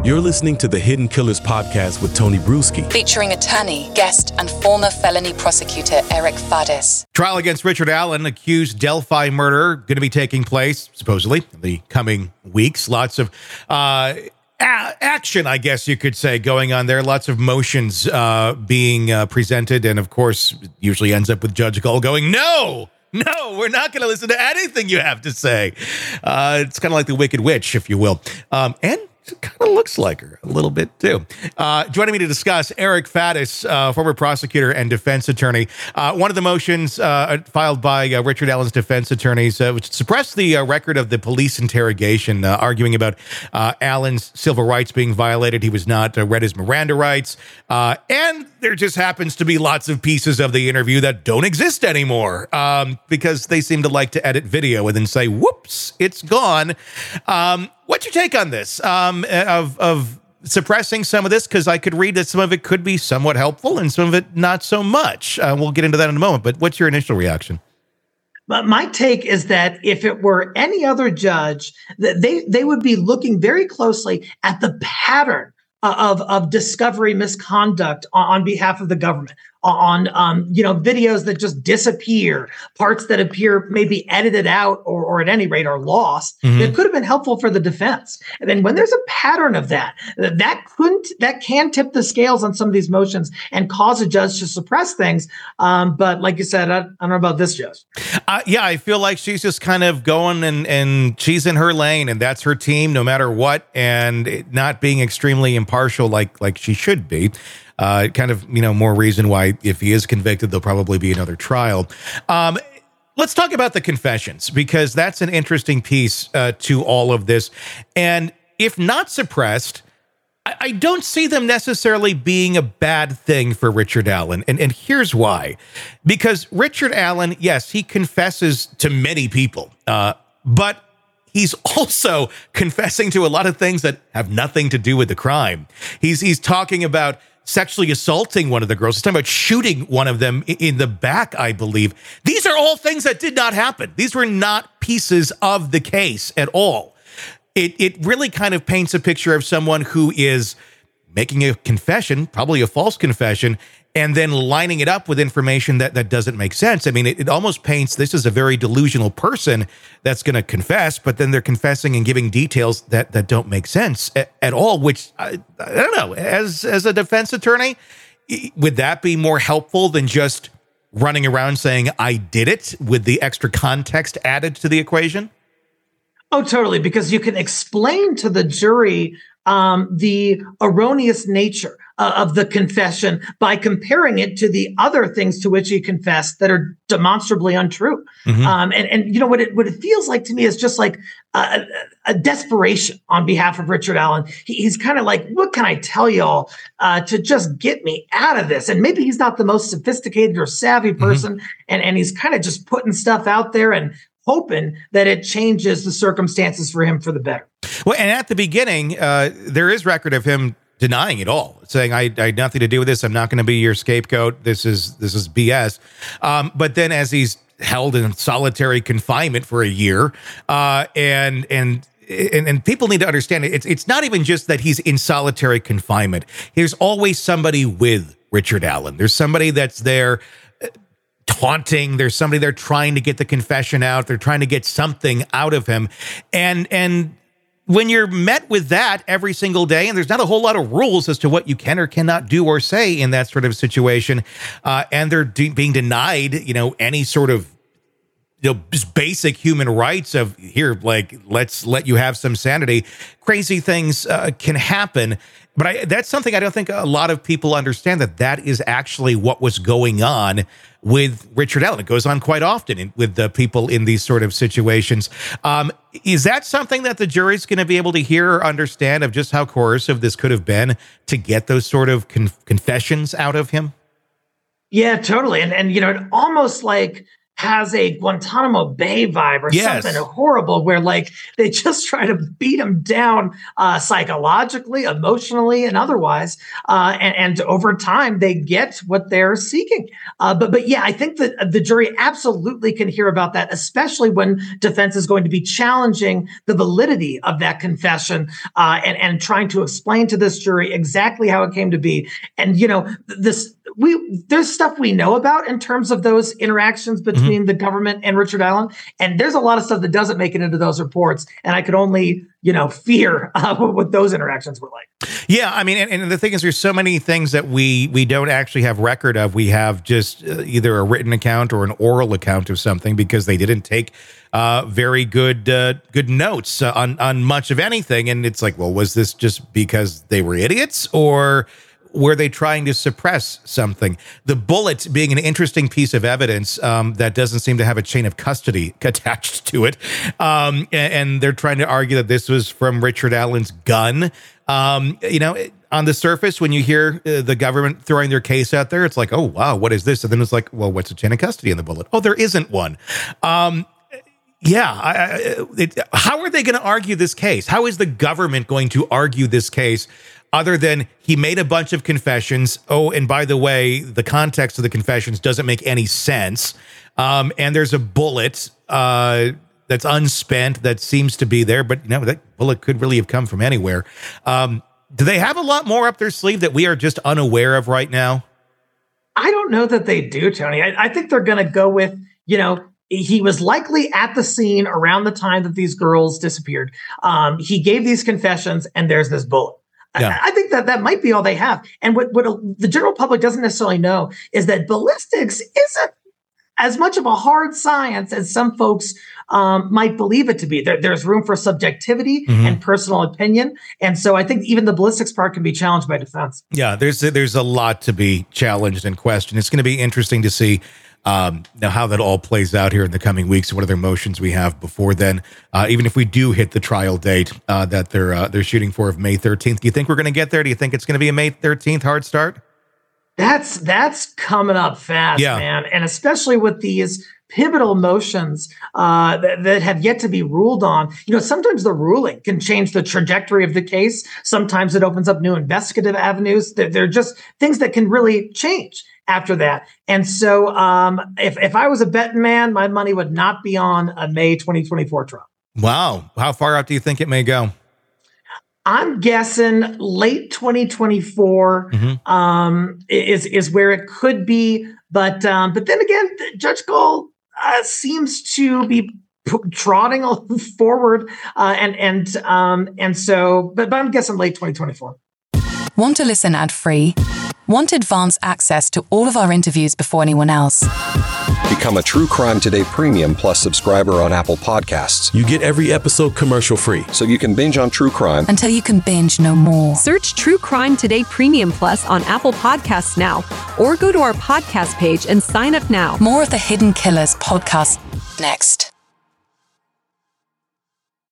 You're listening to the Hidden Killers podcast with Tony Bruschi, featuring attorney, guest, and former felony prosecutor Eric Faddis. Trial against Richard Allen, accused Delphi murder, going to be taking place, supposedly, in the coming weeks. Lots of action, I guess you could say, going on there. Lots of motions being presented. And, of course, usually ends up with Judge Gull going, No, we're not going to listen to anything you have to say. It's kind of like the Wicked Witch, if you will. And it kind of looks like her a little bit, too. Joining me to discuss, Eric Faddis, former prosecutor and defense attorney. One of the motions filed by Richard Allen's defense attorneys which suppressed the record of the police interrogation, arguing about Allen's civil rights being violated. He was not read his Miranda rights. And there just happens to be lots of pieces of the interview that don't exist anymore because they seem to like to edit video and then say, whoops, it's gone. What's your take on this, of suppressing some of this? Because I could read that some of it could be somewhat helpful and some of it not so much. We'll get into that in a moment. But what's your initial reaction? But my take is that if it were any other judge, they would be looking very closely at the pattern of discovery misconduct on behalf of the government, on videos that just disappear, parts that appear maybe edited out or at any rate are lost, that could have been helpful for the defense. And then when there's a pattern of that can tip the scales on some of these motions and cause a judge to suppress things. But like you said, I don't know about this judge. Yeah, I feel like she's just kind of going and she's in her lane and that's her team no matter what, and it not being extremely impartial like she should be. Kind of, more reason why if he is convicted, there'll probably be another trial. Let's talk about the confessions, because that's an interesting piece to all of this. And if not suppressed, I don't see them necessarily being a bad thing for Richard Allen. And here's why. Because Richard Allen, yes, he confesses to many people, but he's also confessing to a lot of things that have nothing to do with the crime. He's talking about sexually assaulting one of the girls. He's talking about shooting one of them in the back, I believe. These are all things that did not happen. These were not pieces of the case at all. It really kind of paints a picture of someone who is making a confession, probably a false confession, and then lining it up with information that doesn't make sense. I mean, it almost paints this as a very delusional person that's going to confess, but then they're confessing and giving details that don't make sense at all, which I don't know. As a defense attorney, would that be more helpful than just running around saying, I did it, with the extra context added to the equation? Oh, totally. Because you can explain to the jury the erroneous nature of the confession by comparing it to the other things to which he confessed that are demonstrably untrue. And what it feels like to me is just like a desperation on behalf of Richard Allen. He's kind of like, what can I tell y'all to just get me out of this? And maybe he's not the most sophisticated or savvy person, and he's kind of just putting stuff out there and hoping that it changes the circumstances for him for the better. Well, and at the beginning, there is record of him denying it all, saying, I had nothing to do with this. I'm not going to be your scapegoat. This is BS. But then as he's held in solitary confinement for a year, and people need to understand it's not even just that he's in solitary confinement. There's always somebody with Richard Allen. There's somebody that's there taunting. There's somebody there trying to get the confession out. They're trying to get something out of him. And when you're met with that every single day, and there's not a whole lot of rules as to what you can or cannot do or say in that sort of situation, and they're being denied, any sort of, just basic human rights of here, like, let's let you have some sanity. Crazy things can happen. But that's something I don't think a lot of people understand, that is actually what was going on with Richard Allen. It goes on quite often with the people in these sort of situations. Is that something that the jury's going to be able to hear or understand, of just how coercive this could have been to get those sort of confessions out of him? Yeah, totally. And it almost like has a Guantanamo Bay vibe or something horrible where like they just try to beat them down psychologically, emotionally, and otherwise. And over time, they get what they're seeking. But yeah, I think that the jury absolutely can hear about that, especially when defense is going to be challenging the validity of that confession and trying to explain to this jury exactly how it came to be. And, you know, there's stuff we know about in terms of those interactions between the government and Richard Allen. And there's a lot of stuff that doesn't make it into those reports. And I could only, fear what those interactions were like. Yeah. I mean, and the thing is, there's so many things that we don't actually have record of. We have just either a written account or an oral account of something because they didn't take very good notes on much of anything. And it's like, well, was this just because they were idiots, or were they trying to suppress something? The bullet being an interesting piece of evidence that doesn't seem to have a chain of custody attached to it. And they're trying to argue that this was from Richard Allen's gun. On the surface, when you hear the government throwing their case out there, it's like, oh, wow, what is this? And then it's like, well, what's the chain of custody in the bullet? Oh, there isn't one. How are they going to argue this case? How is the government going to argue this case other than he made a bunch of confessions? Oh, and by the way, the context of the confessions doesn't make any sense. And there's a bullet that's unspent that seems to be there, but that bullet could really have come from anywhere. Do they have a lot more up their sleeve that we are just unaware of right now? I don't know that they do, Tony. I think they're going to go with, he was likely at the scene around the time that these girls disappeared. He gave these confessions, and there's this bullet. Yeah. I think that might be all they have. And what the general public doesn't necessarily know is that ballistics isn't as much of a hard science as some folks might believe it to be. There's room for subjectivity and personal opinion. And so I think even the ballistics part can be challenged by defense. Yeah, there's a lot to be challenged and questioned. It's going to be interesting to see now how that all plays out here in the coming weeks, what other motions we have before then, even if we do hit the trial date that they're shooting for of May 13th. Do you think we're going to get there? Do you think it's going to be a May 13th hard start? That's coming up fast, man. And especially with these pivotal motions that have yet to be ruled on. Sometimes the ruling can change the trajectory of the case. Sometimes it opens up new investigative avenues. They're just things that can really change after that. And so if I was a betting man, my money would not be on a May 2024 trial. Wow. How far out do you think it may go? I'm guessing late 2024 is where it could be. But then again, Judge Gold seems to be trotting forward. And so, but I'm guessing late 2024. Want to listen ad-free? Want advanced access to all of our interviews before anyone else? Become a True Crime Today Premium Plus subscriber on Apple Podcasts. You get every episode commercial-free. So you can binge on true crime until you can binge no more. Search True Crime Today Premium Plus on Apple Podcasts now, or go to our podcast page and sign up now. More of the Hidden Killers podcast next.